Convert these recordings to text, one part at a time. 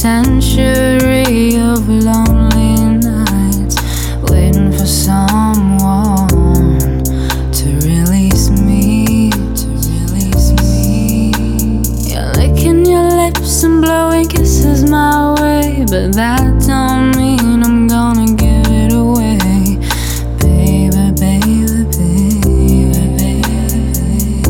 century of lonely nights, waiting for someone to release me, to release me. You're licking your lips and blowing kisses my way, but that don't mean I'm gonna give it away. Baby, baby, baby, baby.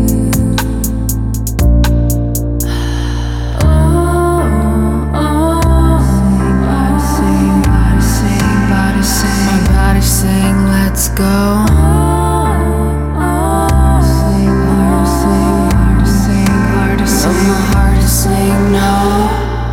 Oh, oh. Body sing, body sing, body sing. My body sing, let's go. Sing, heart sing, heart sing, heart sing. Oh, my heart is saying no.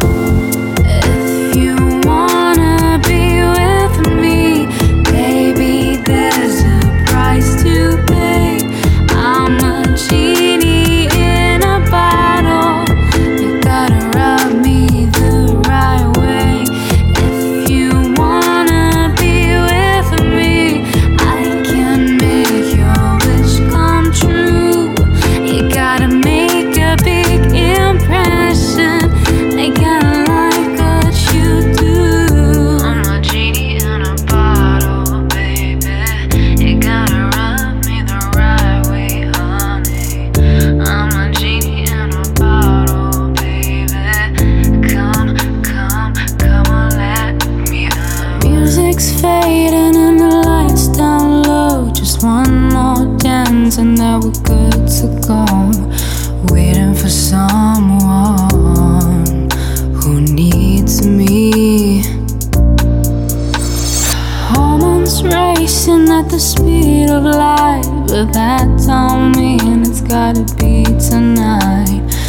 If you wanna be with me, baby, there's a price to pay. I'm a genie in a bottle. You gotta rub me the right way. If you wanna be with me, I can make your wish come true. You gotta make a big impression. They gotta like what you do. I'm a genie in a bottle, baby. You gotta rub me the right way, honey. I'm a genie in a bottle, baby. Come, come, come on, let me out. Music's fading and the lights down low. Just one more dance and then we're good to go. Waiting for someone who needs me. Hormones racing at the speed of light, but that don't mean it's gotta be tonight.